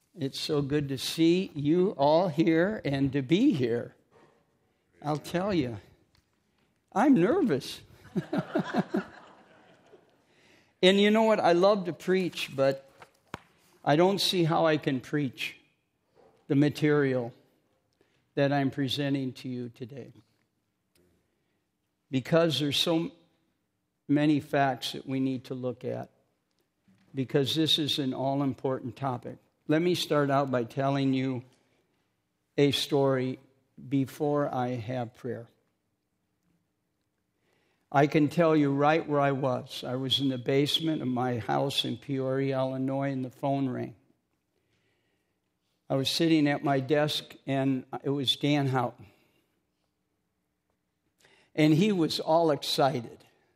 It's so good to see you all here and to be here. I'll tell you, I'm nervous. And you know what? I love to preach, but I don't see how I can preach the material that I'm presenting to you today. Because there's so many facts that we need to look at. Because this is an all-important topic. Let me start out by telling you a story before I have prayer. I can tell you right where I was. I was in the basement of my house in Peoria, Illinois, and the phone rang. I was sitting at my desk, and it was Dan Houghton. And he was all excited.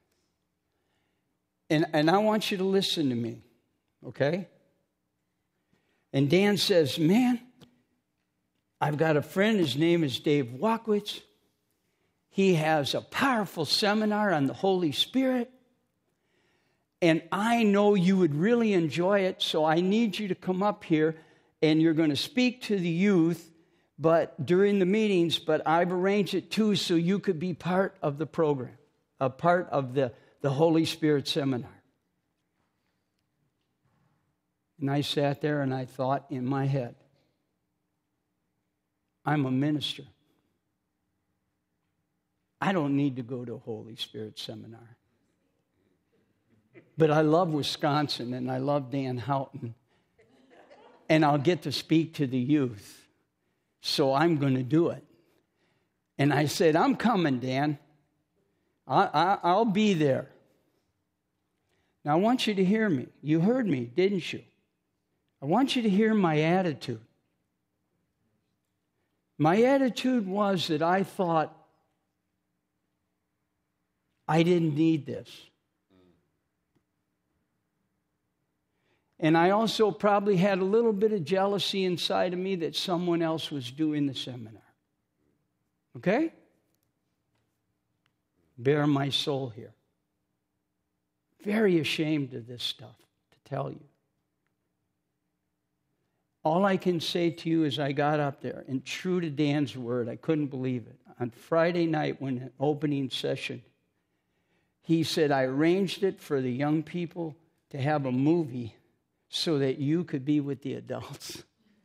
And I want you to listen to me, okay? And Dan says, man, I've got a friend. His name is Dave Walkwitz. He has a powerful seminar on the Holy Spirit. And I know you would really enjoy it, so I need you to come up here, and you're going to speak to the youth but during the meetings, but I've arranged it too so you could be part of the program, a part of the Holy Spirit seminar. And I sat there and I thought in my head, I'm a minister. I don't need to go to a Holy Spirit seminar. But I love Wisconsin and I love Dan Houghton. And I'll get to speak to the youth. So I'm going to do it. And I said, I'm coming, Dan. I'll be there. Now I want you to hear me. You heard me, didn't you? I want you to hear my attitude. My attitude was that I thought I didn't need this. And I also probably had a little bit of jealousy inside of me that someone else was doing the seminar. Okay? Bare my soul here. Very ashamed of this stuff, to tell you. All I can say to you is I got up there, and true to Dan's word, I couldn't believe it. On Friday night, when the opening session, he said, I arranged it for the young people to have a movie so that you could be with the adults.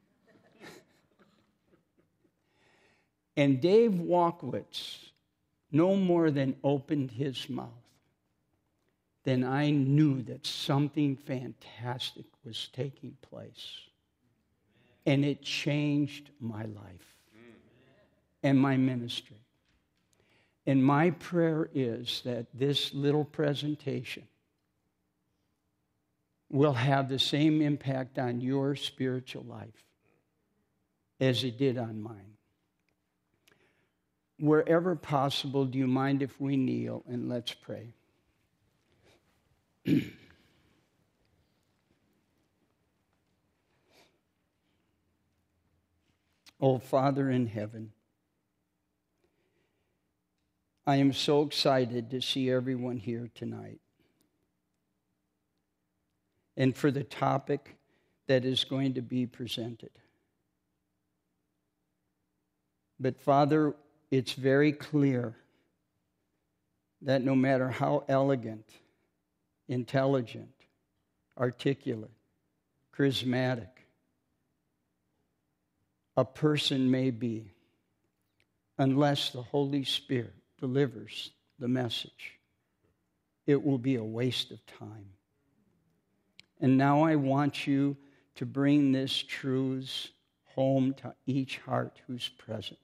And Dave Walkwitz no more than opened his mouth, then I knew that something fantastic was taking place. And it changed my life and my ministry. And my prayer is that this little presentation will have the same impact on your spiritual life as it did on mine. Wherever possible, do you mind if we kneel and let's pray? Oh, Father in heaven, I am so excited to see everyone here tonight. And for the topic that is going to be presented. But Father, it's very clear that no matter how elegant, intelligent, articulate, charismatic a person may be, unless the Holy Spirit delivers the message, it will be a waste of time. And now I want you to bring this truths home to each heart who's present.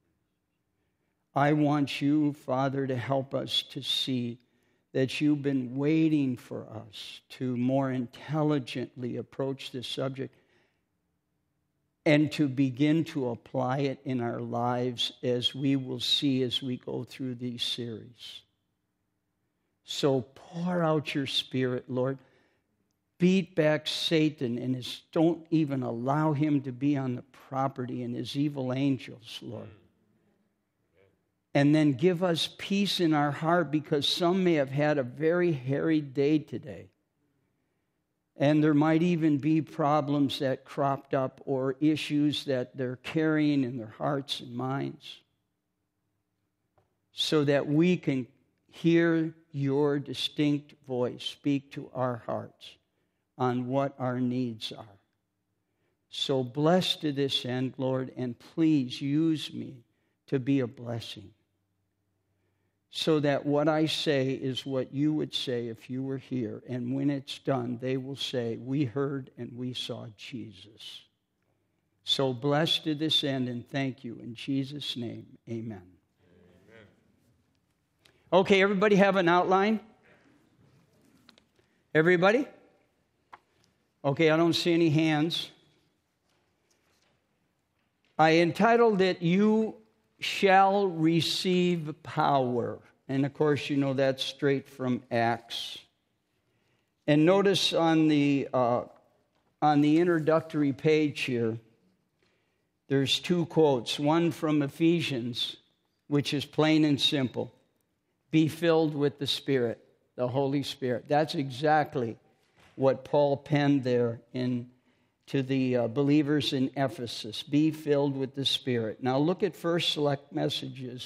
I want you, Father, to help us to see that you've been waiting for us to more intelligently approach this subject and to begin to apply it in our lives, as we will see as we go through these series. So pour out your Spirit, Lord. Beat back Satan and don't even allow him to be on the property and his evil angels, Lord. And then give us peace in our heart, because some may have had a very hairy day today. And there might even be problems that cropped up or issues that they're carrying in their hearts and minds, so that we can hear your distinct voice speak to our hearts on what our needs are. So bless to this end, Lord, and please use me to be a blessing, so that what I say is what you would say if you were here. And when it's done, they will say, we heard and we saw Jesus. So bless to this end, and thank you. In Jesus' name, amen. Amen. Okay, everybody have an outline? Everybody? Okay, I don't see any hands. I entitled it, You Shall Receive Power. And of course, you know that's straight from Acts. And notice on the introductory page here, there's two quotes. One from Ephesians, which is plain and simple. Be filled with the Spirit, the Holy Spirit. That's exactly what Paul penned there to the believers in Ephesus. Be filled with the Spirit. Now look at First Select Messages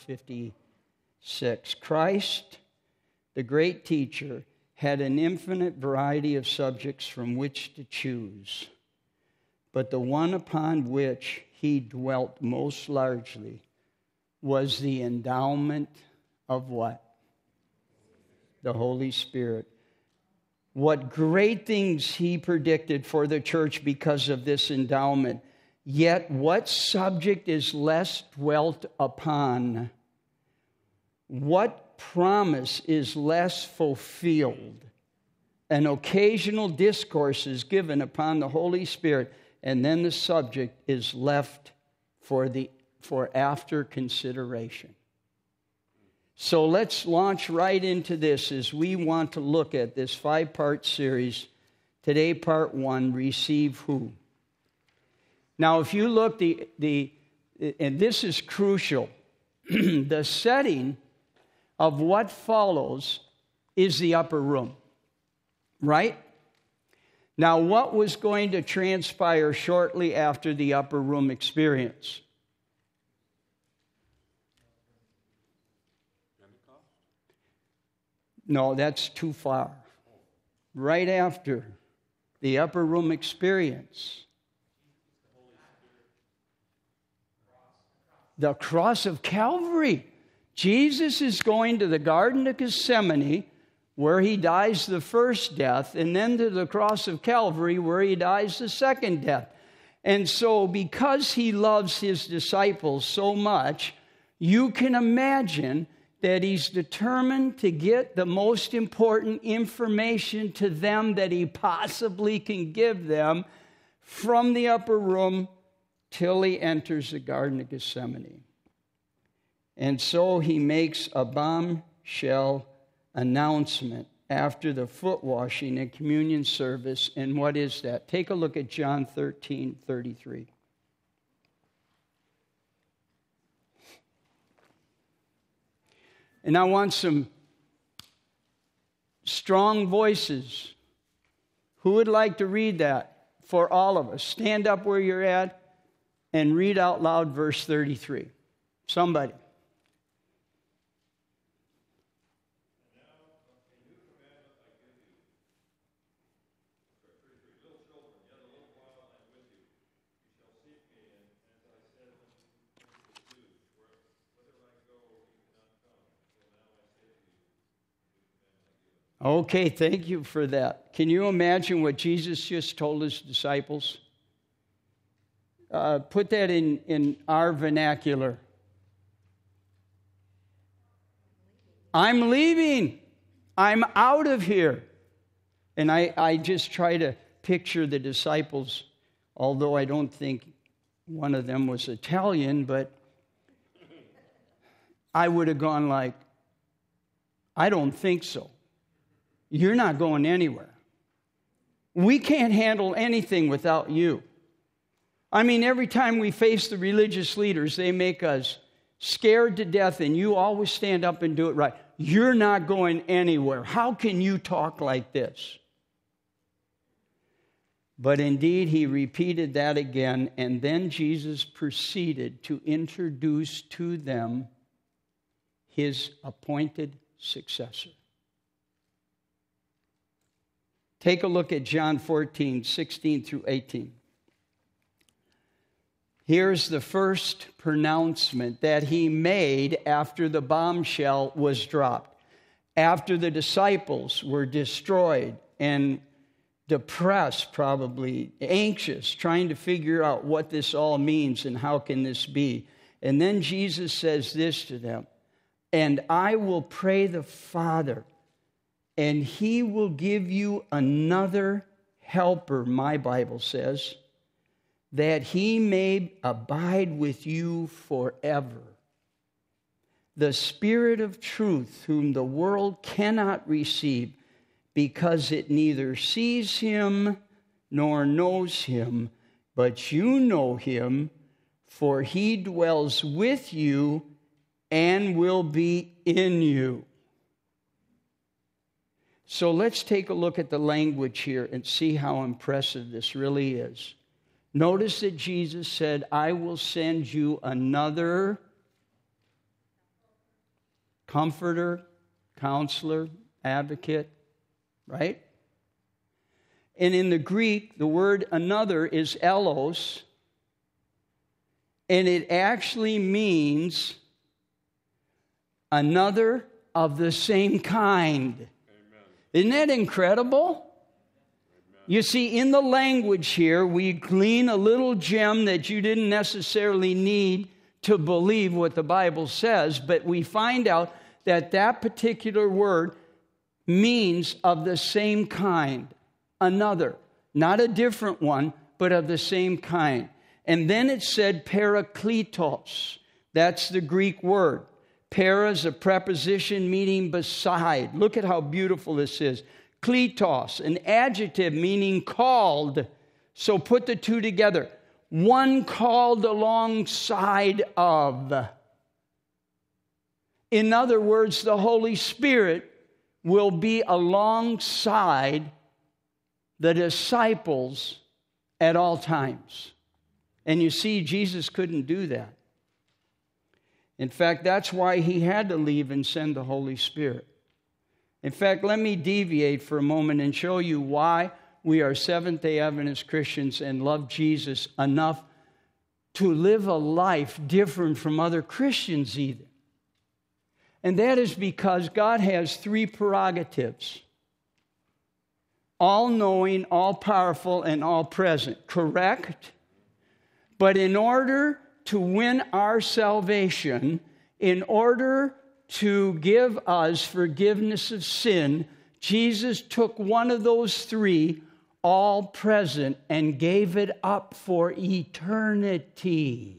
556. Christ, the great teacher, had an infinite variety of subjects from which to choose. But the one upon which he dwelt most largely was the endowment of what? The Holy Spirit. What great things he predicted for the church because of this endowment. Yet what subject is less dwelt upon? What promise is less fulfilled? An occasional discourse is given upon the Holy Spirit, and then the subject is left for after consideration. So let's launch right into this as we want to look at this 5-part series. Today, part 1, Receive Who. Now, if you look, and this is crucial, the setting of what follows is the upper room, right? Now, what was going to transpire shortly after the upper room experience? No, that's too far. Right after the upper room experience, the cross of Calvary. Jesus is going to the Garden of Gethsemane, where he dies the first death, and then to the cross of Calvary, where he dies the second death. And so, because he loves his disciples so much, you can imagine that he's determined to get the most important information to them that he possibly can give them from the upper room till he enters the Garden of Gethsemane. And so he makes a bombshell announcement after the foot washing and communion service. And what is that? Take a look at John 13:33. And I want some strong voices. Who would like to read that for all of us? Stand up where you're at and read out loud verse 33. Somebody. Okay, thank you for that. Can you imagine what Jesus just told his disciples? Put that in our vernacular. I'm leaving. I'm out of here. And I just try to picture the disciples, although I don't think one of them was Italian, but I would have gone like, I don't think so. You're not going anywhere. We can't handle anything without you. I mean, every time we face the religious leaders, they make us scared to death, and you always stand up and do it right. You're not going anywhere. How can you talk like this? But indeed, he repeated that again, and then Jesus proceeded to introduce to them his appointed successor. Take a look at John 14, 16 through 18. Here's the first pronouncement that he made after the bombshell was dropped, after the disciples were destroyed and depressed, probably anxious, trying to figure out what this all means and how can this be. And then Jesus says this to them, "And I will pray the Father, and he will give you another helper," my Bible says, "that he may abide with you forever. The Spirit of truth, whom the world cannot receive, because it neither sees him nor knows him, but you know him, for he dwells with you and will be in you." So let's take a look at the language here and see how impressive this really is. Notice that Jesus said, "I will send you another comforter, counselor, advocate," right? And in the Greek, the word another is elos, and it actually means another of the same kind. Amen. Isn't that incredible? You see, in the language here, we glean a little gem that you didn't necessarily need to believe what the Bible says, but we find out that that particular word means of the same kind, another, not a different one, but of the same kind. And then it said parakletos. That's the Greek word. Para is a preposition meaning beside. Look at how beautiful this is. Kletos, an adjective meaning called. So put the two together. One called alongside of. In other words, the Holy Spirit will be alongside the disciples at all times. And you see, Jesus couldn't do that. In fact, that's why he had to leave and send the Holy Spirit. In fact, let me deviate for a moment and show you why we are Seventh-day Adventist Christians and love Jesus enough to live a life different from other Christians either. And that is because God has three prerogatives: all-knowing, all-powerful, and all-present. Correct? But in order to win our salvation, in order to give us forgiveness of sin, Jesus took one of those three, all present, and gave it up for eternity.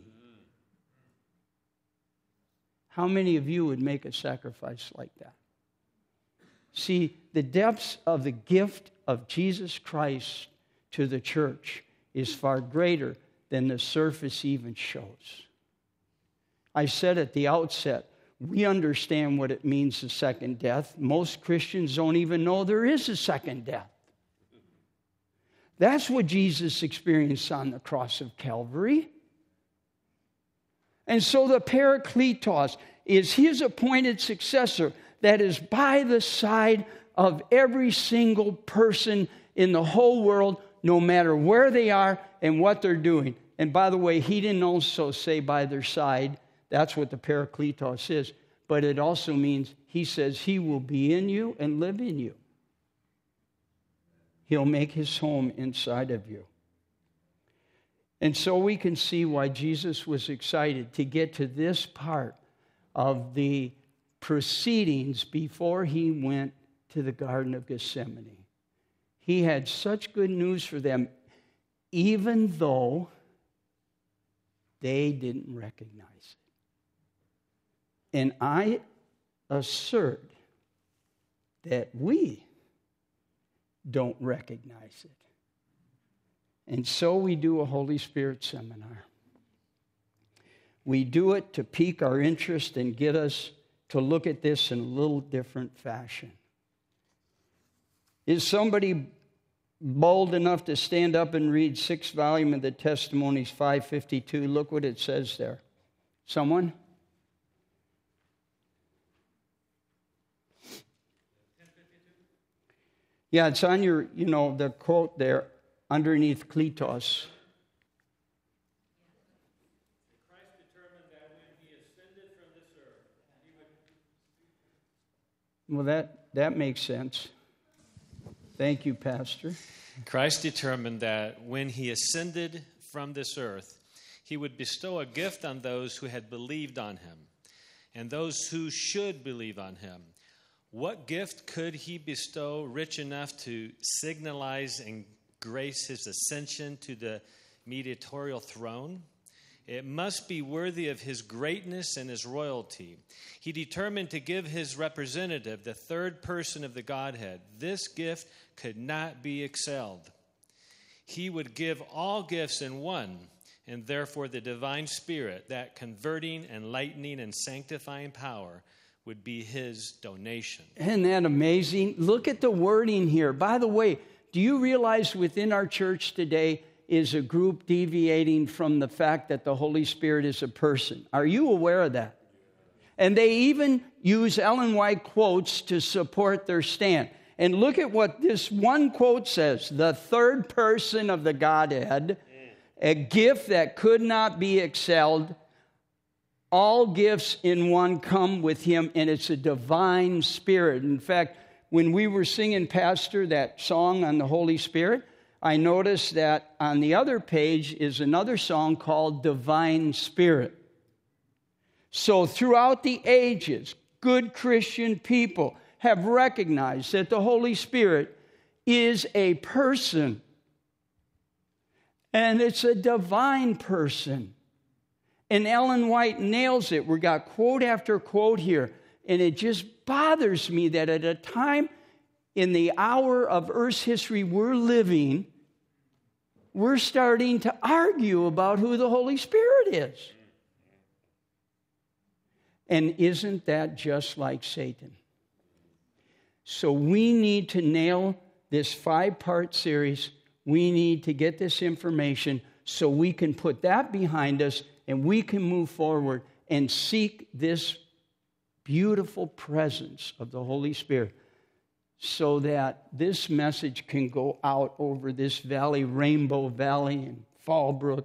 How many of you would make a sacrifice like that? See, the depths of the gift of Jesus Christ to the church is far greater than the surface even shows. I said at the outset, we understand what it means, the second death. Most Christians don't even know there is a second death. That's what Jesus experienced on the cross of Calvary. And so the Parakletos is his appointed successor that is by the side of every single person in the whole world, no matter where they are and what they're doing. And by the way, he didn't also say by their side. That's what the Parakletos is. But it also means he says he will be in you and live in you. He'll make his home inside of you. And so we can see why Jesus was excited to get to this part of the proceedings before he went to the Garden of Gethsemane. He had such good news for them, even though they didn't recognize it. And I assert that we don't recognize it. And so we do a Holy Spirit seminar. We do it to pique our interest and get us to look at this in a little different fashion. Is somebody bold enough to stand up and read 6th volume of the Testimonies, 552? Look what it says there. Someone? Yeah, it's on your, the quote there underneath Kletos. Christ determined that when he ascended from this earth, he would... Well, that makes sense. Thank you, Pastor. Christ determined that when he ascended from this earth, he would bestow a gift on those who had believed on him and those who should believe on him. What gift could he bestow rich enough to signalize and grace his ascension to the mediatorial throne? It must be worthy of his greatness and his royalty. He determined to give his representative, the third person of the Godhead. This gift could not be excelled. He would give all gifts in one, and therefore the divine Spirit, that converting, enlightening, and sanctifying power, would be his donation. Isn't that amazing? Look at the wording here. By the way, do you realize within our church today is a group deviating from the fact that the Holy Spirit is a person? Are you aware of that? And they even use Ellen White quotes to support their stand. And look at what this one quote says. The third person of the Godhead, a gift that could not be excelled. All gifts in one come with him, and it's a divine Spirit. In fact, when we were singing, Pastor, that song on the Holy Spirit, I noticed that on the other page is another song called Divine Spirit. So throughout the ages, good Christian people have recognized that the Holy Spirit is a person, and it's a divine person. And Ellen White nails it. We got quote after quote here. And it just bothers me that at a time in the hour of Earth's history we're living, we're starting to argue about who the Holy Spirit is. And isn't that just like Satan? So we need to nail this 5-part series. We need to get this information so we can put that behind us and we can move forward and seek this beautiful presence of the Holy Spirit so that this message can go out over this valley, Rainbow Valley and Fallbrook.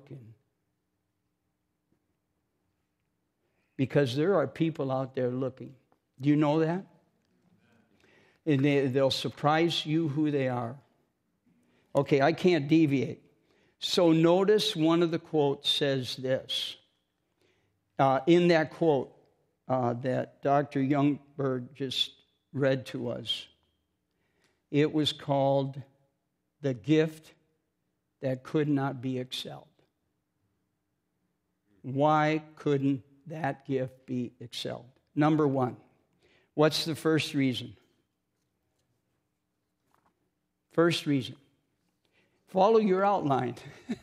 Because there are people out there looking. Do you know that? And they'll surprise you who they are. Okay, I can't deviate. So notice one of the quotes says this. In that quote that Dr. Youngberg just read to us, it was called the gift that could not be excelled. Why couldn't that gift be excelled? Number one, what's the first reason? First reason. Follow your outline.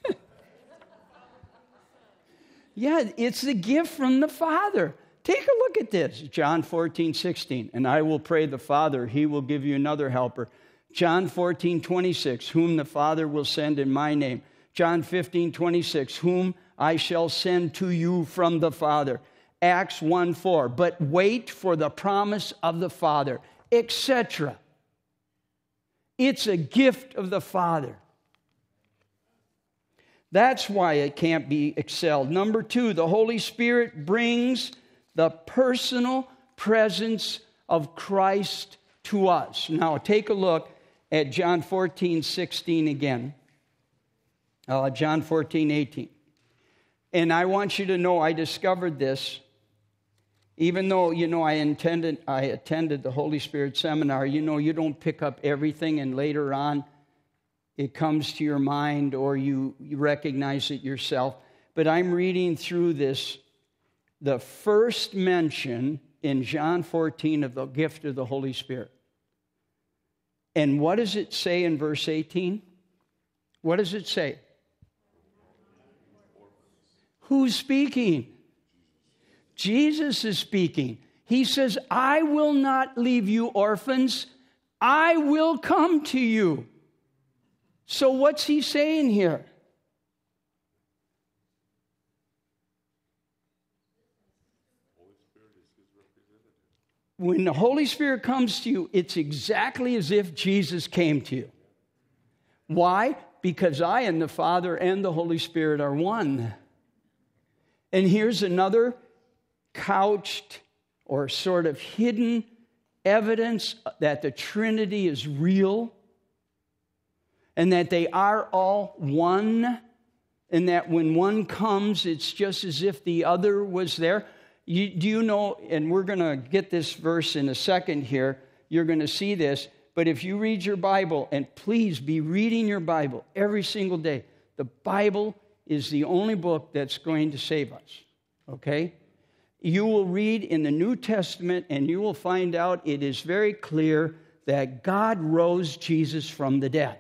Yeah, it's the gift from the Father. Take a look at this. John 14:16. And I will pray the Father, he will give you another helper. John 14:26. Whom the Father will send in my name. John 15:26. Whom I shall send to you from the Father. Acts 1:4. But wait for the promise of the Father, etc. It's a gift of the Father. That's why it can't be excelled. Number two, the Holy Spirit brings the personal presence of Christ to us. Now, take a look at John 14:16 again. John 14:18. And I want you to know I discovered this. Even though, I attended the Holy Spirit seminar, you don't pick up everything and later on it comes to your mind or you recognize it yourself. But I'm reading through this, the first mention in John 14 of the gift of the Holy Spirit. And what does it say in verse 18? What does it say? Who's speaking? Jesus is speaking. He says, I will not leave you orphans. I will come to you. So what's he saying here? When the Holy Spirit comes to you, it's exactly as if Jesus came to you. Why? Because I and the Father and the Holy Spirit are one. And here's another couched or sort of hidden evidence that the Trinity is real and that they are all one, and that when one comes, it's just as if the other was there. Do you know, and we're going to get this verse in a second here, you're going to see this, but if you read your Bible, and please be reading your Bible every single day, the Bible is the only book that's going to save us, okay? You will read in the New Testament, and you will find out it is very clear that God rose Jesus from the dead.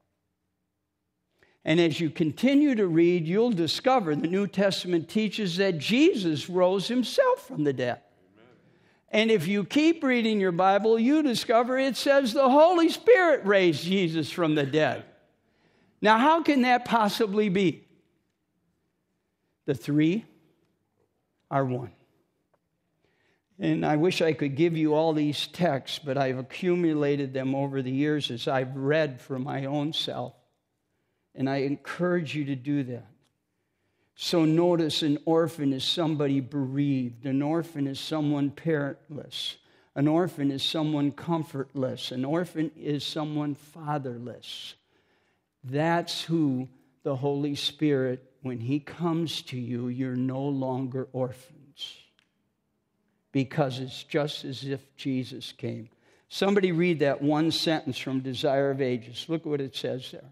And as you continue to read, you'll discover the New Testament teaches that Jesus rose himself from the dead. Amen. And if you keep reading your Bible, you discover it says the Holy Spirit raised Jesus from the dead. Now, how can that possibly be? The three are one. And I wish I could give you all these texts, but I've accumulated them over the years as I've read for my own self. And I encourage you to do that. So notice an orphan is somebody bereaved. An orphan is someone parentless. An orphan is someone comfortless. An orphan is someone fatherless. That's who the Holy Spirit, when he comes to you, you're no longer orphans. Because it's just as if Jesus came. Somebody read that one sentence from Desire of Ages. Look what it says there.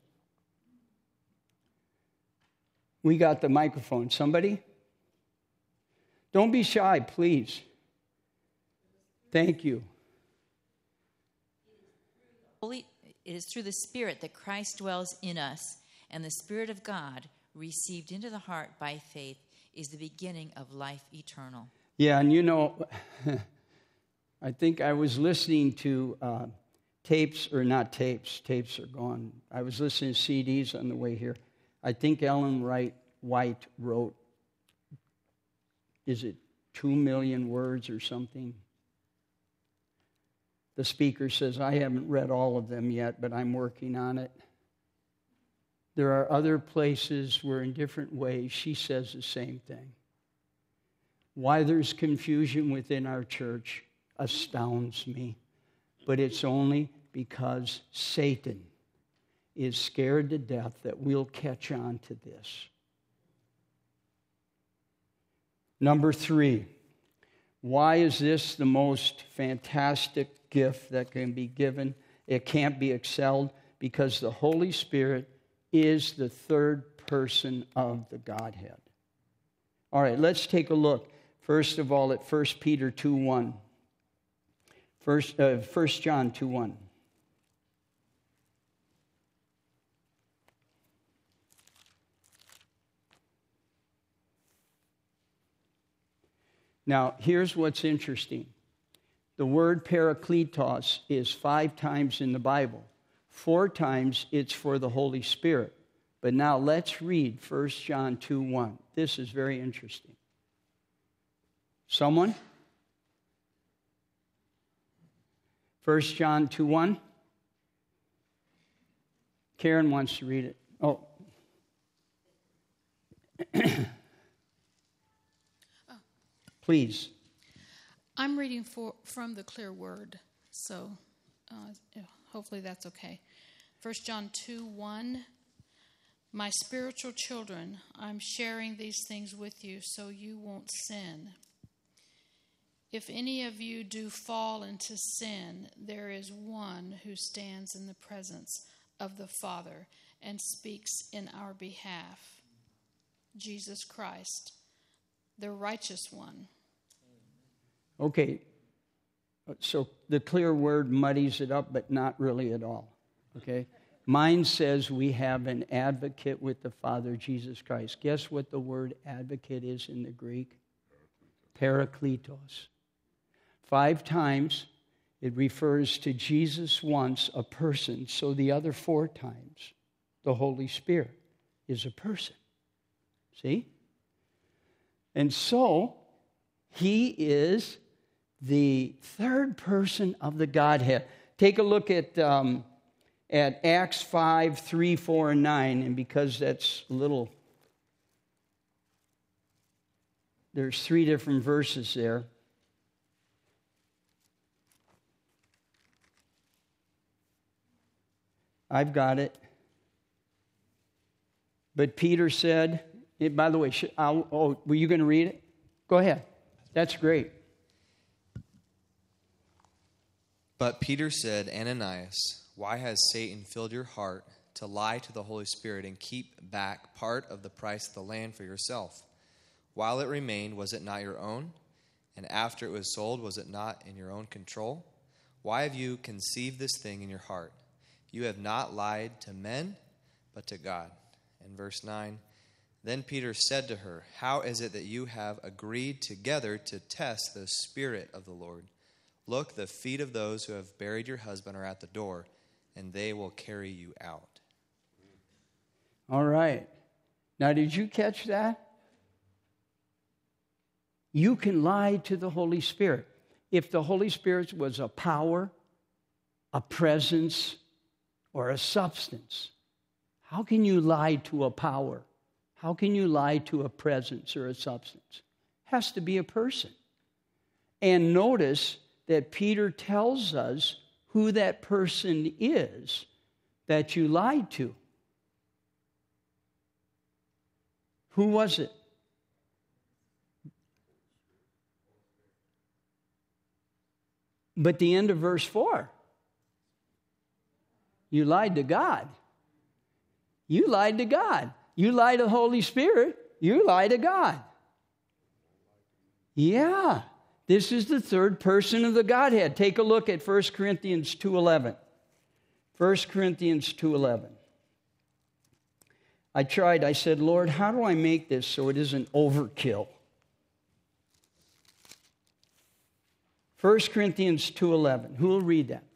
We got the microphone. Somebody? Don't be shy, please. Thank you. It is through the Spirit that Christ dwells in us, and the Spirit of God, received into the heart by faith, is the beginning of life eternal. Yeah, and you know, I think I was listening to tapes are gone. I was listening to CDs on the way here. I think Ellen White wrote, is it 2 million words or something? The speaker says, I haven't read all of them yet, but I'm working on it. There are other places where in different ways she says the same thing. Why there's confusion within our church astounds me, but it's only because Satan is scared to death that we'll catch on to this. Number 3, why is this the most fantastic gift that can be given? It can't be excelled because the Holy Spirit is the third person of the Godhead. All right, let's take a look. First of all, at 1 Peter 2:1. 1 John 2:1. Now, here's what's interesting. The word parakletos is 5 times in the Bible. 4 times it's for the Holy Spirit. But now let's read 1 John 2:1. This is very interesting. Someone? 1 John 2:1. Karen wants to read it. Oh. Please. I'm reading from the Clear Word, so hopefully that's okay. 1 John 2:1. My spiritual children, I'm sharing these things with you so you won't sin. If any of you do fall into sin, there is one who stands in the presence of the Father and speaks in our behalf. Jesus Christ, the righteous one. Okay, so the Clear Word muddies it up, but not really at all, okay? Mine says we have an advocate with the Father, Jesus Christ. Guess what the word advocate is in the Greek? Parakletos. 5 times it refers to Jesus once, a person, so the other 4 times the Holy Spirit is a person. See? And so, he is the third person of the Godhead. Take a look at Acts 5, 3, 4, and 9. And because that's a little... There's 3 different verses there. I've got it. But Peter said, by the way, were you going to read it? Go ahead. That's great. But Peter said, Ananias, why has Satan filled your heart to lie to the Holy Spirit and keep back part of the price of the land for yourself? While it remained, was it not your own? And after it was sold, was it not in your own control? Why have you conceived this thing in your heart? You have not lied to men, but to God. And verse 9, then Peter said to her, how is it that you have agreed together to test the Spirit of the Lord? Look, the feet of those who have buried your husband are at the door, and they will carry you out. All right. Now, did you catch that? You can lie to the Holy Spirit. If the Holy Spirit was a power, a presence, or a substance, how can you lie to a power? How can you lie to a presence or a substance? It has to be a person. And notice that Peter tells us who that person is that you lied to. Who was it? But the end of verse 4, you lied to God. You lied to God. You lied to the Holy Spirit. You lied to God. Yeah. This is the third person of the Godhead. Take a look at 1 Corinthians 2:11. 1 Corinthians 2:11. I said, Lord, how do I make this so it isn't overkill? 1 Corinthians 2:11. Who will read that?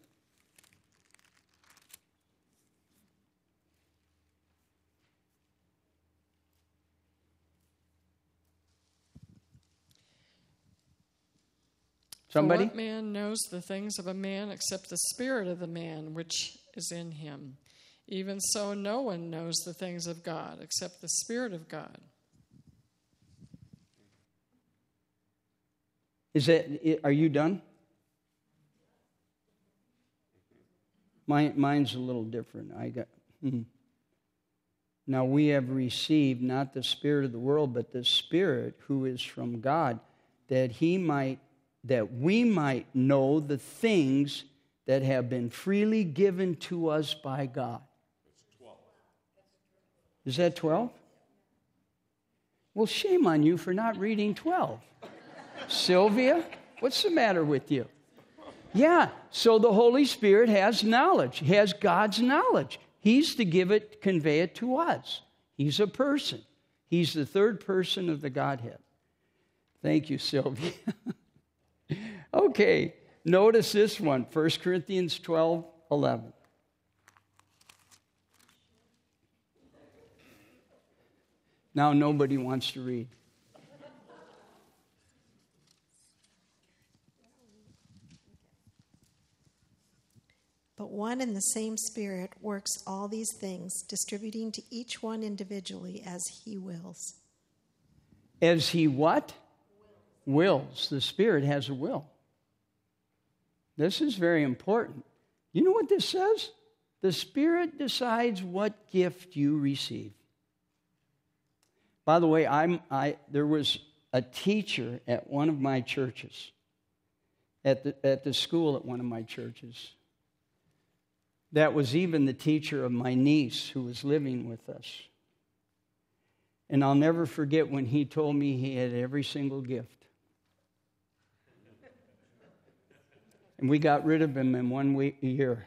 Somebody? For what man knows the things of a man except the spirit of the man which is in him? Even so, no one knows the things of God except the Spirit of God. Are you done? Mine's a little different. Now we have received not the spirit of the world, but the Spirit who is from God, that we might know the things that have been freely given to us by God. It's 12. Is that 12? Well, shame on you for not reading 12. Sylvia, what's the matter with you? Yeah, so the Holy Spirit has knowledge. He has God's knowledge. He's to convey it to us. He's a person. He's the third person of the Godhead. Thank you, Sylvia. Okay, notice this one, 1 Corinthians 12:11. Now nobody wants to read. But one and the same Spirit works all these things, distributing to each one individually as He wills. As He what? Wills. The Spirit has a will. This is very important. You know what this says? The Spirit decides what gift you receive. By the way, there was a teacher at one of my churches, at the school at one of my churches, that was even the teacher of my niece who was living with us. And I'll never forget when he told me he had every single gift. And we got rid of him in 1 year.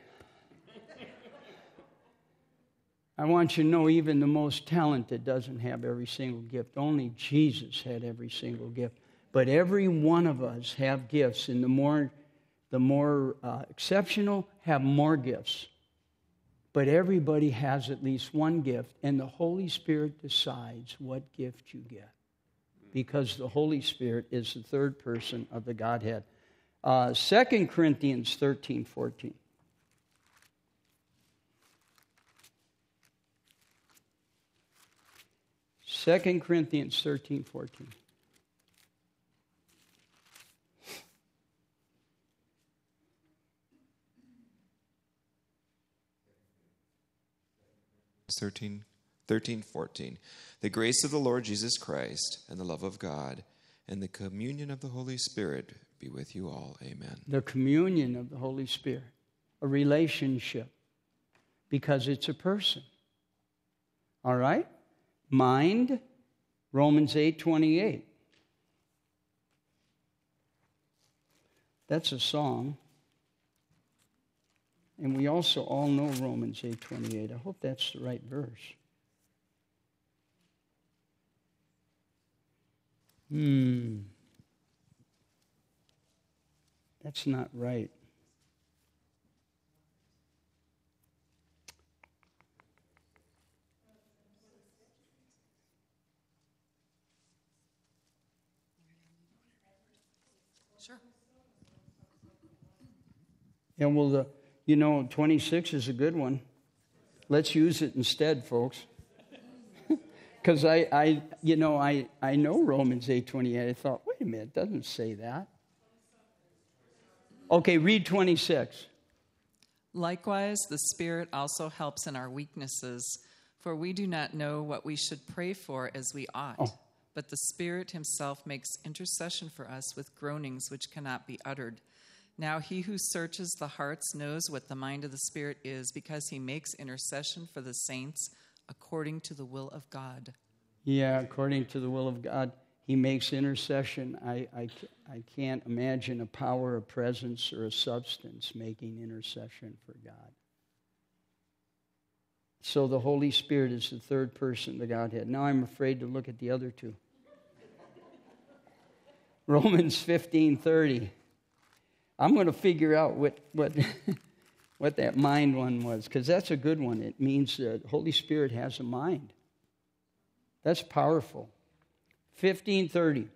I want you to know even the most talented doesn't have every single gift. Only Jesus had every single gift. But every one of us have gifts, and the more exceptional have more gifts. But everybody has at least one gift, and the Holy Spirit decides what gift you get, because the Holy Spirit is the third person of the Godhead. 2 Corinthians 13:14. 2 Corinthians 13:14. Thirteen, 14. The grace of the Lord Jesus Christ and the love of God and the communion of the Holy Spirit be with you all. Amen. The communion of the Holy Spirit, a relationship, because it's a person. All right? Mind, Romans 8:28. That's a song. And we also all know Romans 8:28. I hope that's the right verse. That's not right. Sure. Yeah, well, 26 is a good one. Let's use it instead, folks. Because I know Romans 8:28. I thought, wait a minute, it doesn't say that. Okay, read 26. Likewise, the Spirit also helps in our weaknesses, for we do not know what we should pray for as we ought. But the Spirit himself makes intercession for us with groanings which cannot be uttered. Now he who searches the hearts knows what the mind of the Spirit is, because he makes intercession for the saints according to the will of God. Yeah, according to the will of God. He makes intercession. I can't imagine a power, a presence, or a substance making intercession for God. So the Holy Spirit is the third person of the Godhead. Now I'm afraid to look at the other two. Romans 15:30. I'm going to figure out what that mind one was, because that's a good one. It means the Holy Spirit has a mind. That's powerful. 15:30.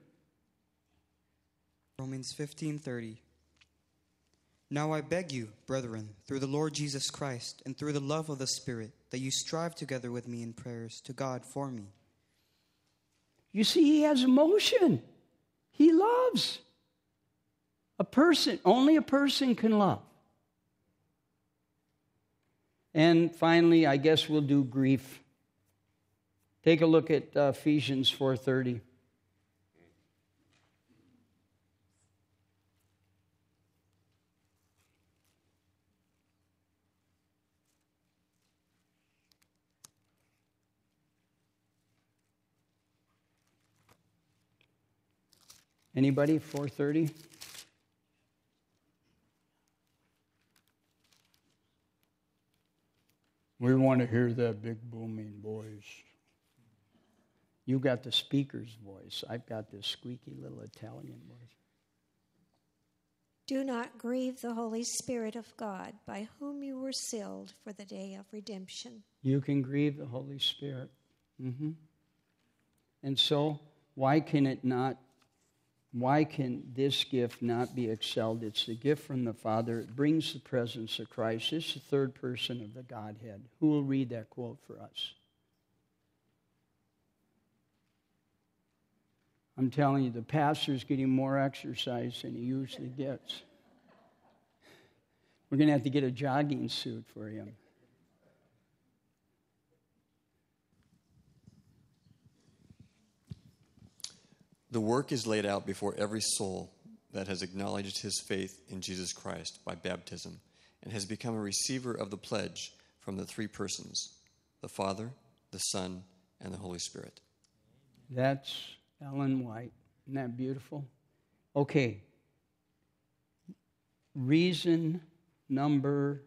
Romans 15:30. Now I beg you, brethren, through the Lord Jesus Christ and through the love of the Spirit, that you strive together with me in prayers to God for me. You see, he has emotion. He loves. Only a person can love. And finally, I guess we'll do grief. Take a look at Ephesians 4:30. Anybody? 4:30? We want to hear that big booming voice. You got the speaker's voice. I've got this squeaky little Italian voice. Do not grieve the Holy Spirit of God, by whom you were sealed for the day of redemption. You can grieve the Holy Spirit. And so, why can this gift not be excelled? It's the gift from the Father. It brings the presence of Christ. It's the third person of the Godhead. Who will read that quote for us? I'm telling you, the pastor's getting more exercise than he usually gets. We're going to have to get a jogging suit for him. The work is laid out before every soul that has acknowledged his faith in Jesus Christ by baptism and has become a receiver of the pledge from the three persons, the Father, the Son, and the Holy Spirit. That's Ellen White. Isn't that beautiful? Okay. Reason number...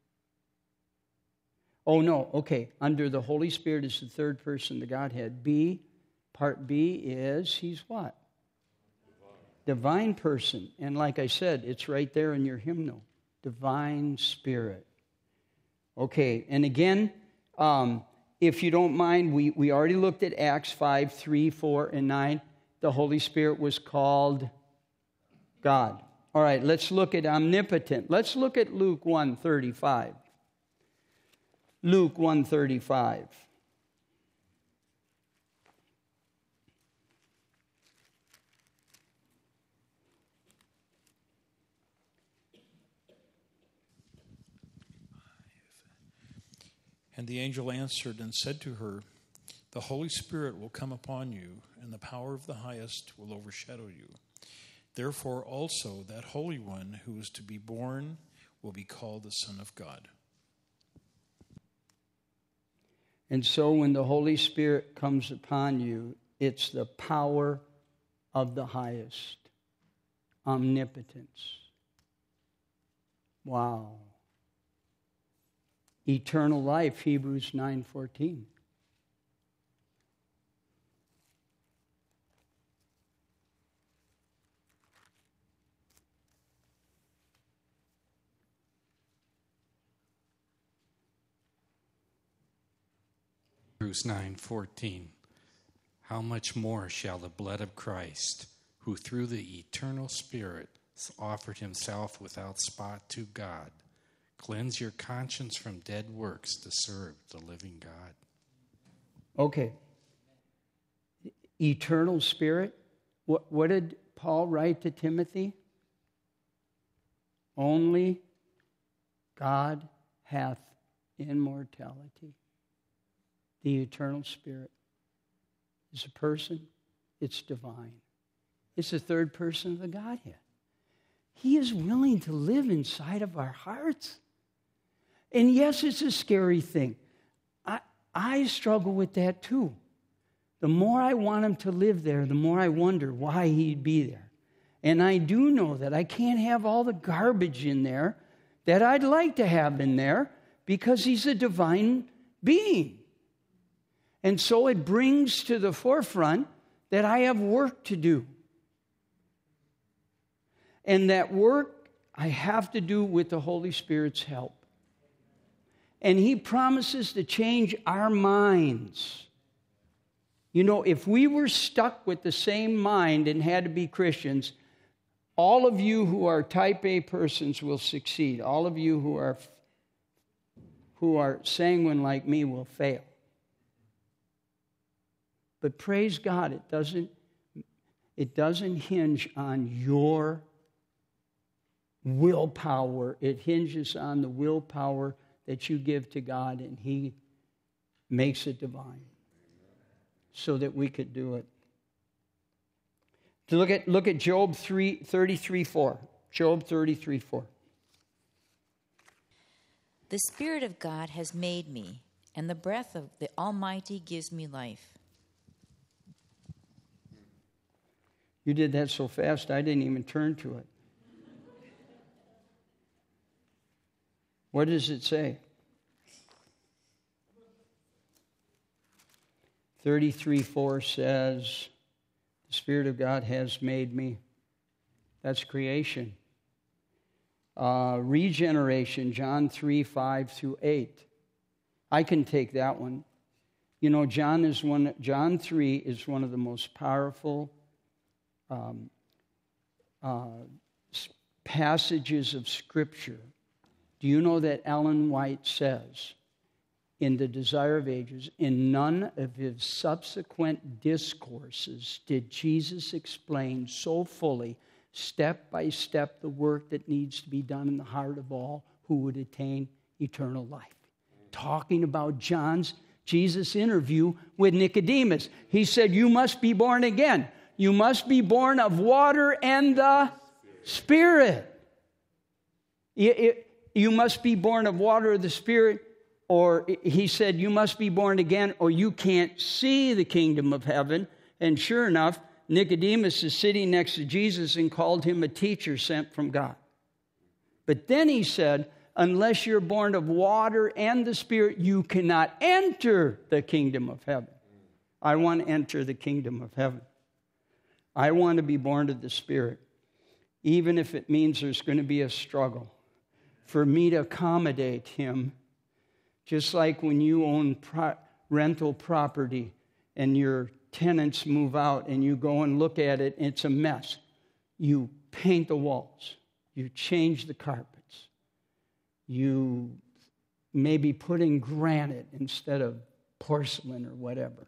Under the Holy Spirit is the third person, the Godhead. Part B is, he's what? Divine person. And like I said, it's right there in your hymnal. Divine Spirit. Okay, and again, if you don't mind, we already looked at Acts 5, 3, 4, and 9. The Holy Spirit was called God. All right, let's look at omnipotent. Let's look at Luke 1:35. Luke 1:35. And the angel answered and said to her, "The Holy Spirit will come upon you, and the power of the highest will overshadow you. Therefore also that Holy One who is to be born will be called the Son of God." And so when the Holy Spirit comes upon you, it's the power of the highest. Omnipotence. Wow. Eternal life, Hebrews 9:14. Hebrews 9:14. How much more shall the blood of Christ, who through the eternal Spirit offered himself without spot to God, cleanse your conscience from dead works to serve the living God? Okay. Eternal Spirit. What did Paul write to Timothy? Only God hath immortality. The eternal Spirit is a person. It's divine. It's the third person of the Godhead. He is willing to live inside of our hearts. And yes, it's a scary thing. I struggle with that too. The more I want him to live there, the more I wonder why he'd be there. And I do know that I can't have all the garbage in there that I'd like to have in there because he's a divine being. And so it brings to the forefront that I have work to do. And that work I have to do with the Holy Spirit's help. And he promises to change our minds. You know, if we were stuck with the same mind and had to be Christians, all of you who are type A persons will succeed. All of you who are sanguine like me will fail. But praise God, it doesn't hinge on your willpower. It hinges on the willpower that you give to God, and he makes it divine so that we could do it. To look at Job 33:4. Job 33:4. The Spirit of God has made me, and the breath of the Almighty gives me life. You did that so fast, I didn't even turn to it. What does it say? 33:4 says, the Spirit of God has made me. That's creation. Regeneration, John 3:5-8. I can take that one. You know, John 3 is one of the most powerful passages of Scripture. Do you know that Ellen White says, in The Desire of Ages, in none of his subsequent discourses did Jesus explain so fully, step by step, the work that needs to be done in the heart of all who would attain eternal life. Talking about Jesus' interview with Nicodemus. He said, you must be born again. You must be born of water and the Spirit. You must be born of water or the Spirit. Or he said, you must be born again or you can't see the kingdom of heaven. And sure enough, Nicodemus is sitting next to Jesus and called him a teacher sent from God. But then he said, unless you're born of water and the Spirit, you cannot enter the kingdom of heaven. I want to enter the kingdom of heaven. I want to be born of the Spirit, even if it means there's going to be a struggle for me to accommodate him Just like when you own rental property and your tenants move out and you go and look at it and it's a mess. You paint the walls. You change the carpets. You maybe put in granite instead of porcelain or whatever.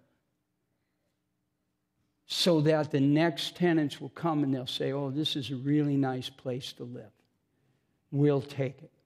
So that the next tenants will come and they'll say, oh, this is a really nice place to live. We'll take it.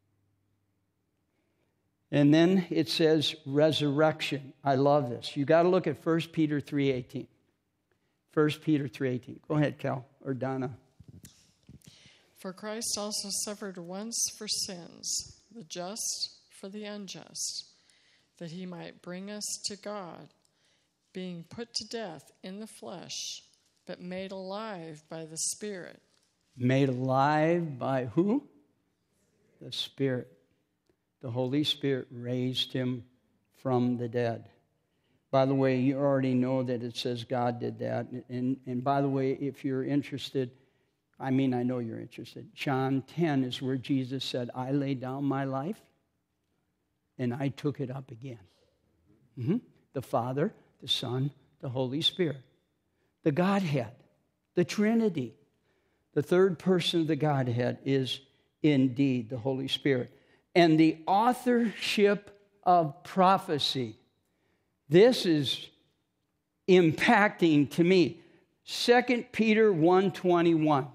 And then it says resurrection. I love this. You got to look at 1 Peter 3:18. 1 Peter 3:18. Go ahead, Cal or Donna. For Christ also suffered once for sins, the just for the unjust, that he might bring us to God, being put to death in the flesh, but made alive by the Spirit. Made alive by who? The Spirit. The Holy Spirit raised him from the dead. By the way, you already know that it says God did that. And by the way, if you're interested, I know you're interested. John 10 is where Jesus said, I lay down my life and I took it up again. The Father, the Son, the Holy Spirit. The Godhead, the Trinity. The third person of the Godhead is indeed the Holy Spirit. And the authorship of prophecy. This is impacting to me. 2 Peter 1:21.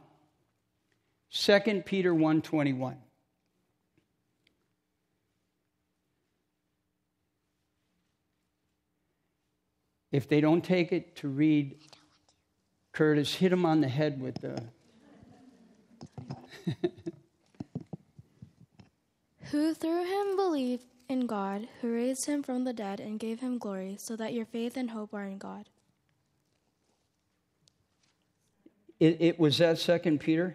2 Peter 1:21. If they don't take it to read, Curtis, hit him on the head with the... Who through him believed in God, who raised him from the dead and gave him glory, so that your faith and hope are in God. It was that 2 Peter?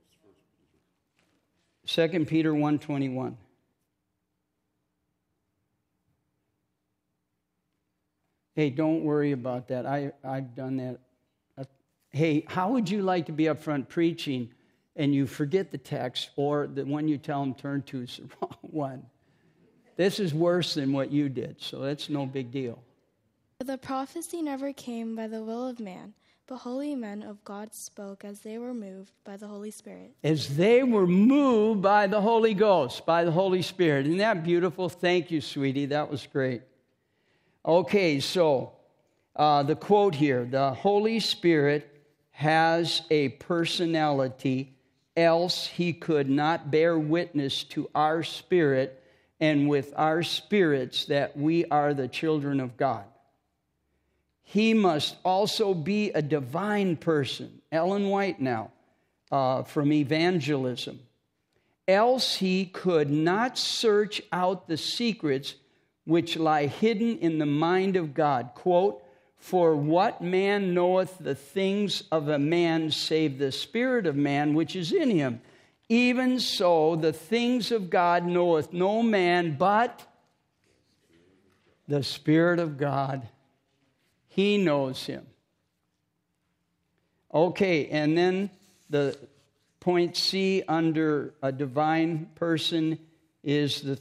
2 Peter 1:21. Hey, don't worry about that. I've done that. Hey, how would you like to be up front preaching and you forget the text, or the one you tell them turn to is the wrong one? This is worse than what you did, so that's no big deal. The prophecy never came by the will of man, but holy men of God spoke as they were moved by the Holy Spirit. As they were moved by the Holy Ghost, by the Holy Spirit. Isn't that beautiful? Thank you, sweetie. That was great. Okay, so the quote here, the Holy Spirit has a personality, else he could not bear witness to our spirit and with our spirits that we are the children of God. He must also be a divine person. Ellen White now, from Evangelism. Else he could not search out the secrets which lie hidden in the mind of God. Quote, for what man knoweth the things of a man save the spirit of man which is in him? Even so, the things of God knoweth no man but the Spirit of God. He knows him. Okay, and then the point C under a divine person is the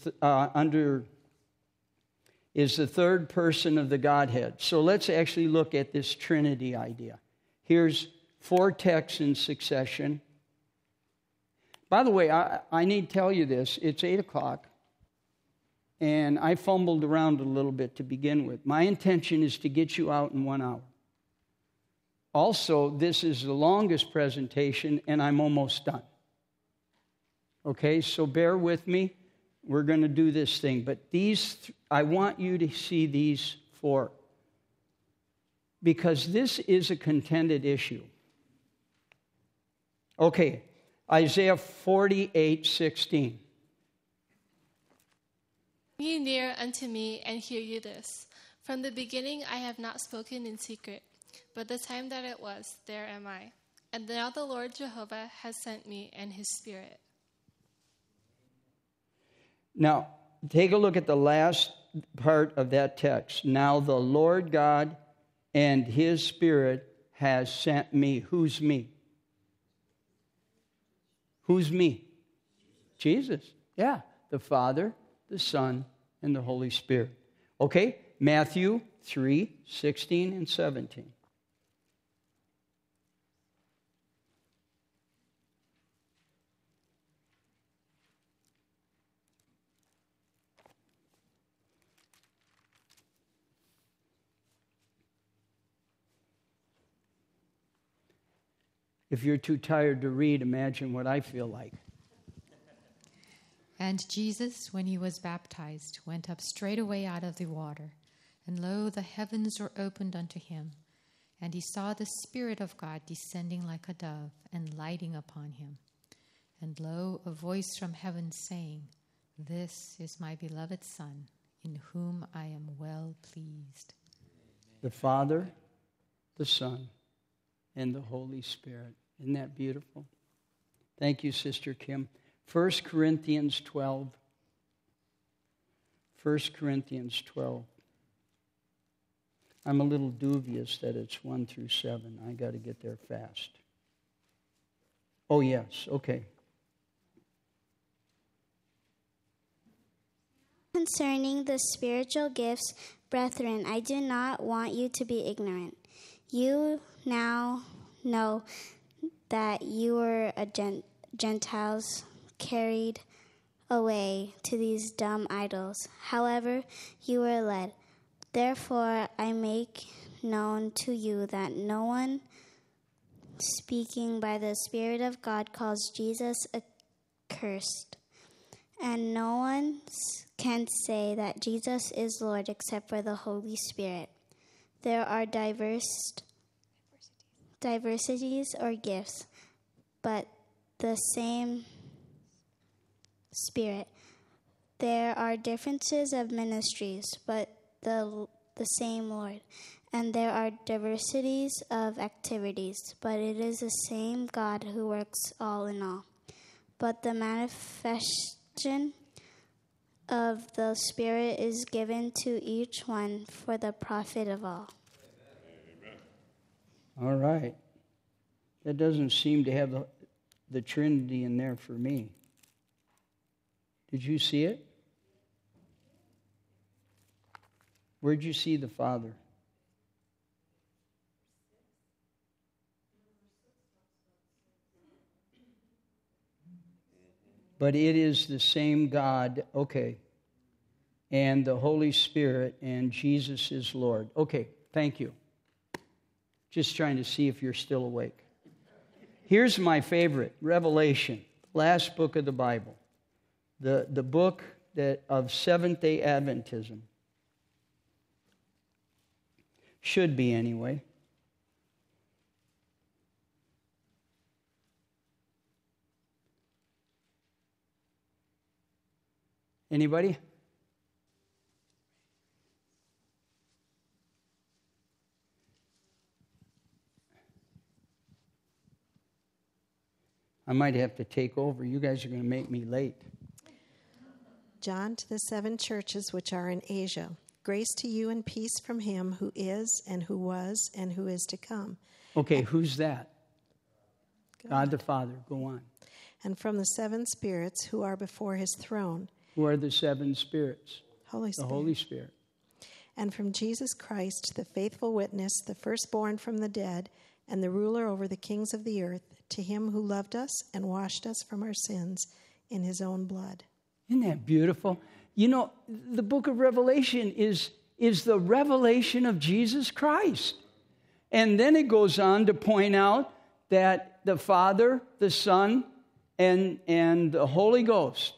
third person of the Godhead. So let's actually look at this Trinity idea. Here's 4 texts in succession. By the way, I need to tell you this. It's 8 o'clock, and I fumbled around a little bit to begin with. My intention is to get you out in 1 hour. Also, this is the longest presentation, and I'm almost done. Okay, so bear with me. We're going to do this thing. But I want you to see these 4. Because this is a contended issue. Okay, Isaiah 48:16. Come ye near unto me, and hear ye this. From the beginning I have not spoken in secret, but the time that it was, there am I. And now the Lord Jehovah has sent me and his Spirit. Now, take a look at the last part of that text. Now the Lord God and his Spirit has sent me. Who's me? Who's me? Jesus. Yeah. The Father, the Son, and the Holy Spirit. Okay, Matthew 3:16 and 17. If you're too tired to read, imagine what I feel like. And Jesus, when he was baptized, went up straightway out of the water. And lo, the heavens were opened unto him. And he saw the Spirit of God descending like a dove and lighting upon him. And lo, a voice from heaven saying, This is my beloved Son, in whom I am well pleased. The Father, the Son, and the Holy Spirit. Isn't that beautiful? Thank you, Sister Kim. 1 Corinthians 12. 1 Corinthians 12. I'm a little dubious that it's 1 through 7. I got to get there fast. Oh, yes. Okay. Concerning the spiritual gifts, brethren, I do not want you to be ignorant. You now know that you were Gentiles carried away to these dumb idols. However, you were led. Therefore, I make known to you that no one speaking by the Spirit of God calls Jesus accursed. And no one can say that Jesus is Lord except for the Holy Spirit. There are diversities or gifts, but the same Spirit. There are differences of ministries, but the same Lord. And there are diversities of activities, but it is the same God who works all in all. But the manifestation of the Spirit is given to each one for the profit of all. All right. That doesn't seem to have the Trinity in there for me. Did you see it? Where'd you see the Father? But it is the same God, okay, and the Holy Spirit, and Jesus is Lord. Okay, thank you. Just trying to see if you're still awake. Here's my favorite, Revelation, last book of the Bible, the book of Seventh-day Adventism. Should be anyway. Anybody? I might have to take over. You guys are going to make me late. John, to the 7 churches which are in Asia, grace to you and peace from him who is and who was and who is to come. Okay, who's that? God the Father. Go on. And from the 7 spirits who are before his throne. Who are the 7 spirits? Holy Spirit. The Holy Spirit. And from Jesus Christ, the faithful witness, the firstborn from the dead, and the ruler over the kings of the earth, to him who loved us and washed us from our sins in his own blood. Isn't that beautiful? You know, the book of Revelation is the revelation of Jesus Christ. And then it goes on to point out that the Father, the Son, and the Holy Ghost.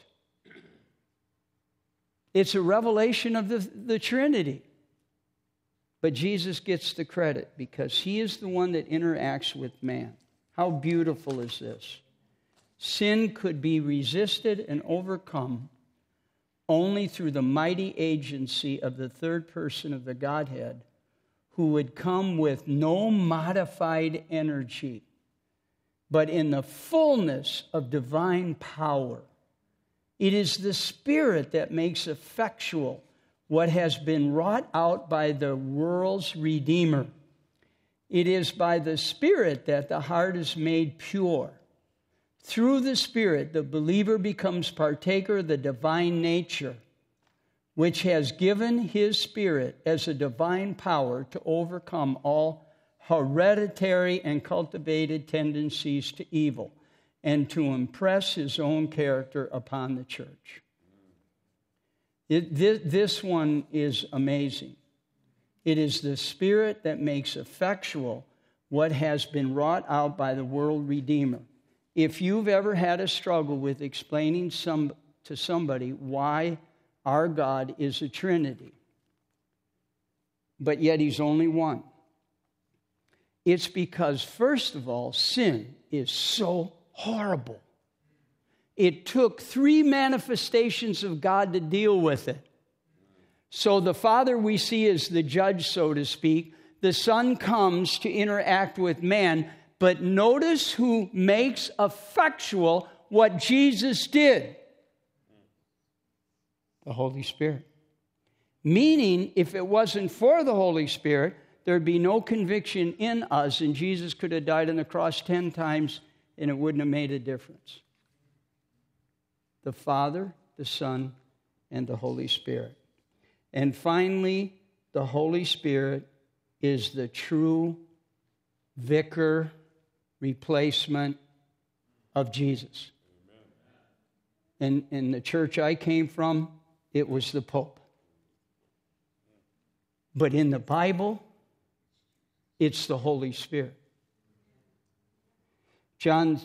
It's a revelation of the Trinity. But Jesus gets the credit because he is the one that interacts with man. How beautiful is this? Sin could be resisted and overcome only through the mighty agency of the third person of the Godhead, who would come with no modified energy, but in the fullness of divine power. It is the Spirit that makes effectual what has been wrought out by the world's Redeemer. It is by the Spirit that the heart is made pure. Through the Spirit, the believer becomes partaker of the divine nature. which has given his Spirit as a divine power to overcome all hereditary and cultivated tendencies to evil, and to impress his own character upon the church. This one is amazing. It is the Spirit that makes effectual what has been wrought out by the world Redeemer. If you've ever had a struggle with explaining to somebody why our God is a Trinity, but yet he's only one, it's because, first of all, sin is so horrible. It took 3 manifestations of God to deal with it. So the Father we see as the judge, so to speak. The Son comes to interact with man. But notice who makes effectual what Jesus did. The Holy Spirit. Meaning, if it wasn't for the Holy Spirit, there'd be no conviction in us, and Jesus could have died on the cross 10 times, and it wouldn't have made a difference. The Father, the Son, and the Holy Spirit. And finally, the Holy Spirit is the true vicar replacement of Jesus. And in the church I came from, it was the Pope. But in the Bible, it's the Holy Spirit. John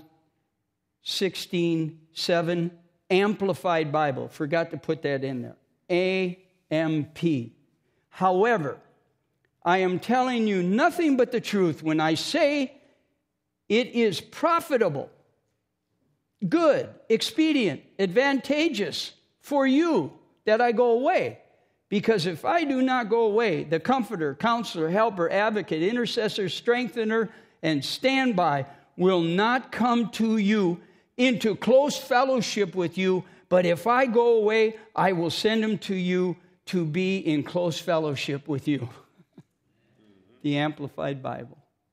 16:7, Amplified Bible. Forgot to put that in there. AMP. However, I am telling you nothing but the truth when I say it is profitable, good, expedient, advantageous for you that I go away. Because if I do not go away, the Comforter, Counselor, Helper, Advocate, Intercessor, Strengthener, and Standby will not come to you into close fellowship with you. But if I go away, I will send him to you to be in close fellowship with you. The Amplified Bible.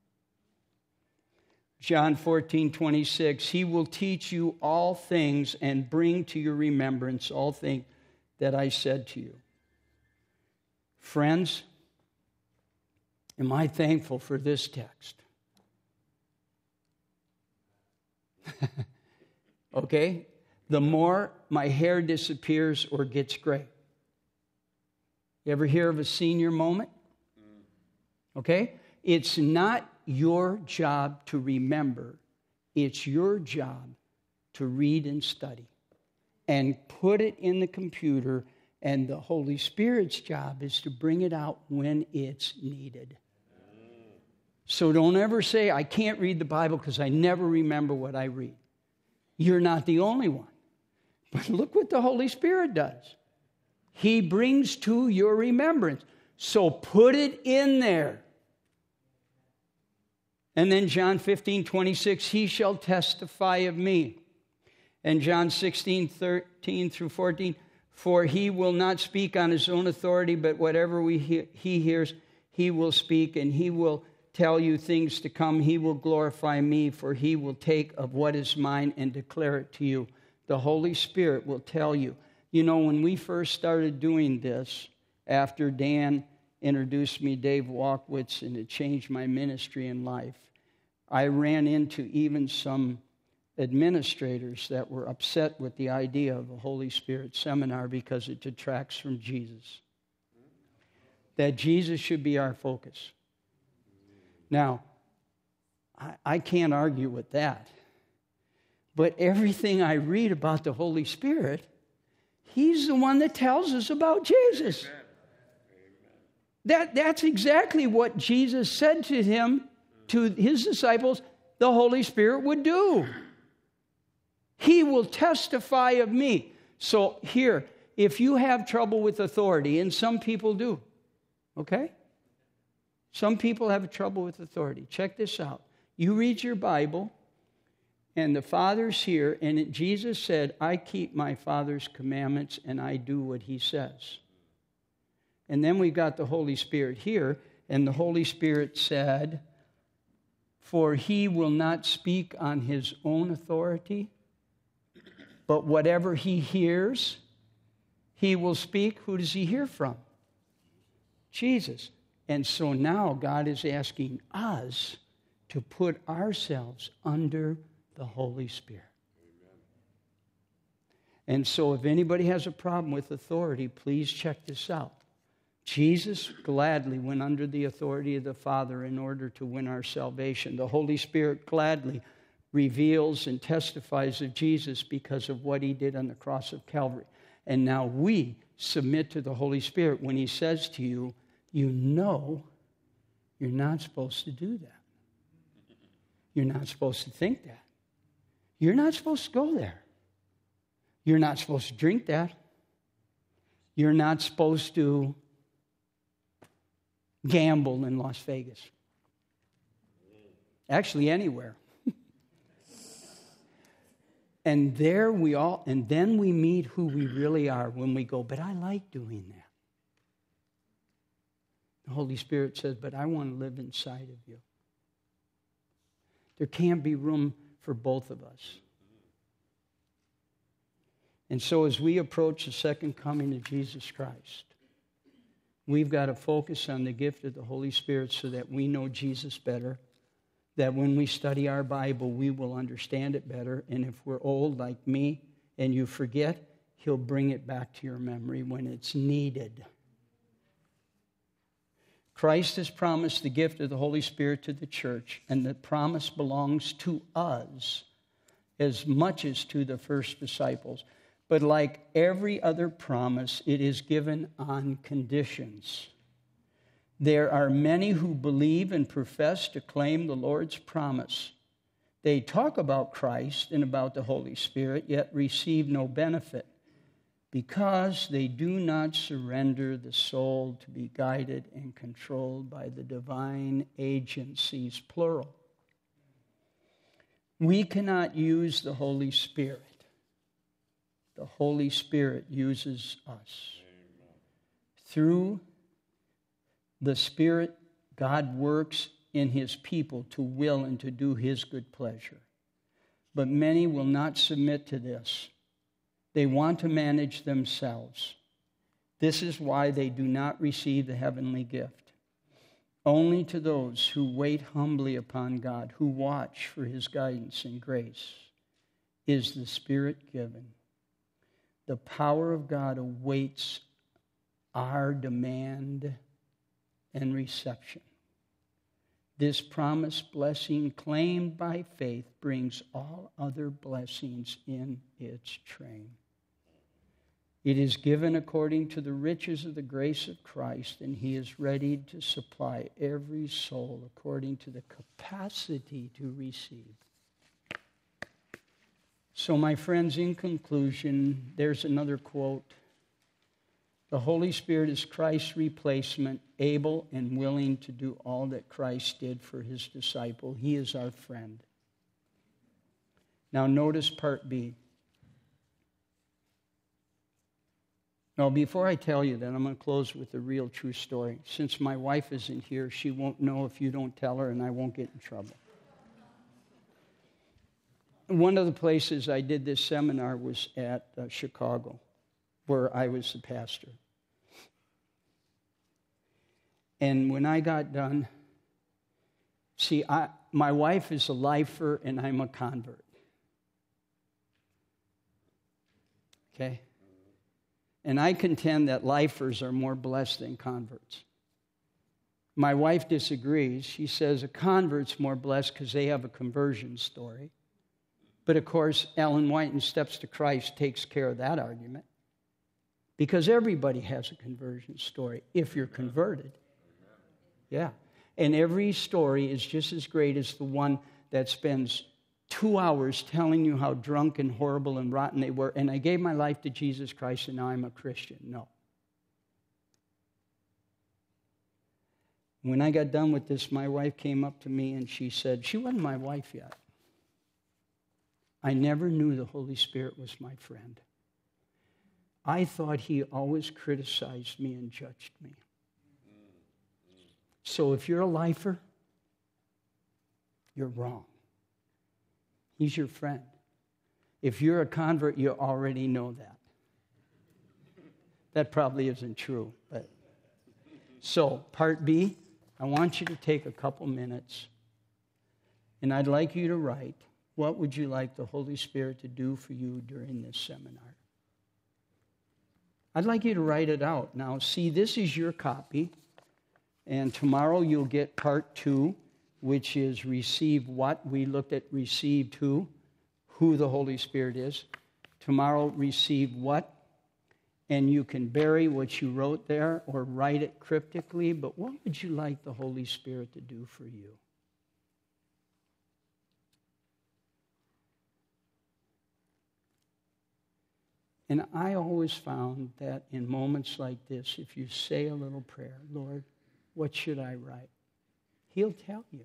John 14:26, he will teach you all things and bring to your remembrance all things that I said to you. Friends, am I thankful for this text? Okay? The more my hair disappears or gets gray. You ever hear of a senior moment? Okay? It's not your job to remember. It's your job to read and study and put it in the computer, and the Holy Spirit's job is to bring it out when it's needed. So don't ever say, I can't read the Bible because I never remember what I read. You're not the only one. But look what the Holy Spirit does. He brings to your remembrance. So put it in there. And then John 15:26, he shall testify of me. And John 16:13 through 14, for he will not speak on his own authority, but whatever he hears, he will speak, and he will tell you things to come. He will glorify me, for he will take of what is mine and declare it to you. The Holy Spirit will tell you. You know, when we first started doing this, after Dan introduced me, Dave Walkwitz, and it changed my ministry and life, I ran into even some administrators that were upset with the idea of a Holy Spirit seminar because it detracts from Jesus. That Jesus should be our focus. Now, I can't argue with that. But everything I read about the Holy Spirit, he's the one that tells us about Jesus. That's exactly what Jesus said to his disciples, the Holy Spirit would do. He will testify of me. So here, if you have trouble with authority, and some people do, okay? Some people have trouble with authority. Check this out. You read your Bible, and the Father's here, and Jesus said, I keep my Father's commandments, and I do what he says. And then we got the Holy Spirit here, and the Holy Spirit said, for he will not speak on his own authority, but whatever he hears, he will speak. Who does he hear from? Jesus. And so now God is asking us to put ourselves under the Holy Spirit. And so if anybody has a problem with authority, please check this out. Jesus gladly went under the authority of the Father in order to win our salvation. The Holy Spirit gladly reveals and testifies of Jesus because of what he did on the cross of Calvary. And now we submit to the Holy Spirit when he says to you, you know you're not supposed to do that. You're not supposed to think that. You're not supposed to go there. You're not supposed to drink that. You're not supposed to gamble in Las Vegas. Actually, anywhere. And then we meet who we really are when we go, but I like doing that. The Holy Spirit says, but I want to live inside of you. There can't be room for both of us. And so as we approach the second coming of Jesus Christ, we've got to focus on the gift of the Holy Spirit so that we know Jesus better, that when we study our Bible, we will understand it better. And if we're old like me and you forget, he'll bring it back to your memory when it's needed. Christ has promised the gift of the Holy Spirit to the church, and the promise belongs to us as much as to the first disciples. But like every other promise, it is given on conditions. There are many who believe and profess to claim the Lord's promise. They talk about Christ and about the Holy Spirit, yet receive no benefit because they do not surrender the soul to be guided and controlled by the divine agencies, plural. We cannot use the Holy Spirit. The Holy Spirit uses us. Through the Spirit, God works in his people to will and to do his good pleasure. But many will not submit to this. They want to manage themselves. This is why they do not receive the heavenly gift. Only to those who wait humbly upon God, who watch for his guidance and grace, is the Spirit given. The power of God awaits our demand and reception. This promised blessing claimed by faith brings all other blessings in its train. It is given according to the riches of the grace of Christ, and he is ready to supply every soul according to the capacity to receive. So, my friends, in conclusion, there's another quote. The Holy Spirit is Christ's replacement, able and willing to do all that Christ did for his disciple. He is our friend. Now, notice part B. Now, before I tell you that, I'm going to close with a real true story. Since my wife isn't here, she won't know if you don't tell her, and I won't get in trouble. One of the places I did this seminar was at Chicago, where I was the pastor. And when I got done, my wife is a lifer and I'm a convert. Okay? And I contend that lifers are more blessed than converts. My wife disagrees. She says a convert's more blessed because they have a conversion story. But of course, Ellen White in Steps to Christ takes care of that argument. Because everybody has a conversion story if you're converted. Yeah. And every story is just as great as the one that spends 2 hours telling you how drunk and horrible and rotten they were, and I gave my life to Jesus Christ and now I'm a Christian. No. When I got done with this, my wife came up to me and she said, she wasn't my wife yet. I never knew the Holy Spirit was my friend. I thought he always criticized me and judged me. So if you're a lifer, you're wrong. He's your friend. If you're a convert, you already know that. That probably isn't true. But so, part B, I want you to take a couple minutes, and I'd like you to write, what would you like the Holy Spirit to do for you during this seminar? I'd like you to write it out. Now, see, this is your copy, and tomorrow you'll get part 2, which is receive what. We looked at received who the Holy Spirit is. Tomorrow, receive what. And you can bury what you wrote there or write it cryptically, but what would you like the Holy Spirit to do for you? And I always found that in moments like this, if you say a little prayer, Lord, what should I write? He'll tell you.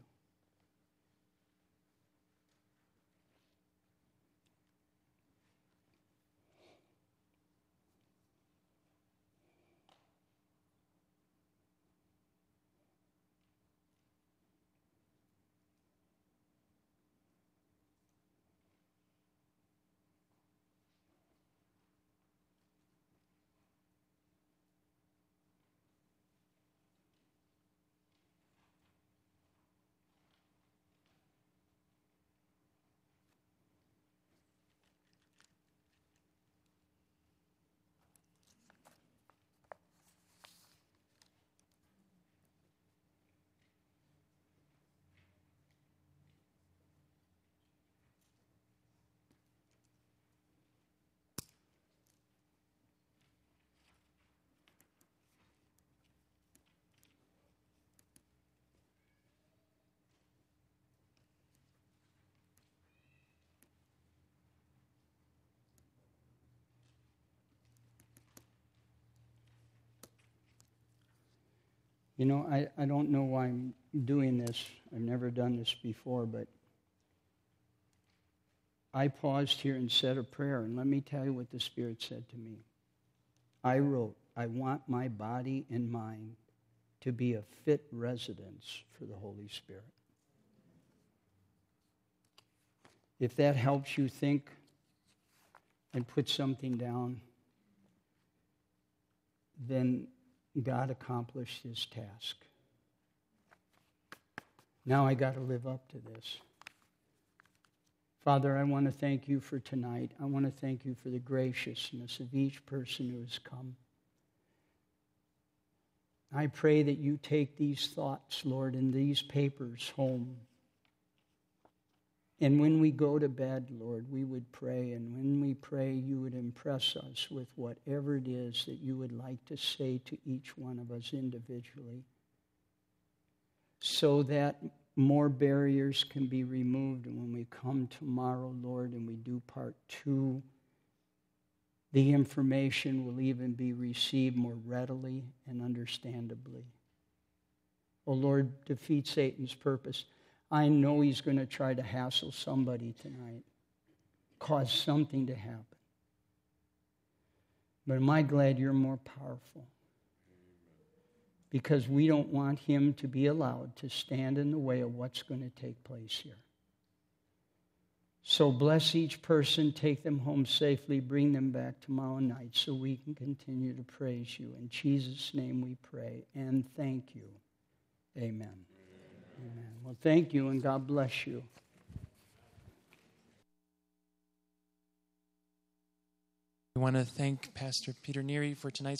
You know, I don't know why I'm doing this. I've never done this before, but I paused here and said a prayer, and let me tell you what the Spirit said to me. I wrote, I want my body and mind to be a fit residence for the Holy Spirit. If that helps you think and put something down, then God accomplished his task. Now I got to live up to this. Father, I want to thank you for tonight. I want to thank you for the graciousness of each person who has come. I pray that you take these thoughts, Lord, and these papers home. And when we go to bed, Lord, we would pray. And when we pray, you would impress us with whatever it is that you would like to say to each one of us individually, so that more barriers can be removed. And when we come tomorrow, Lord, and we do part 2, the information will even be received more readily and understandably. Oh, Lord, defeat Satan's purpose. I know he's going to try to hassle somebody tonight, cause something to happen. But am I glad you're more powerful? Because we don't want him to be allowed to stand in the way of what's going to take place here. So bless each person, take them home safely, bring them back tomorrow night so we can continue to praise you. In Jesus' name we pray and thank you. Amen. Amen. Well, thank you and God bless you. We want to thank Pastor Peter Neary for tonight's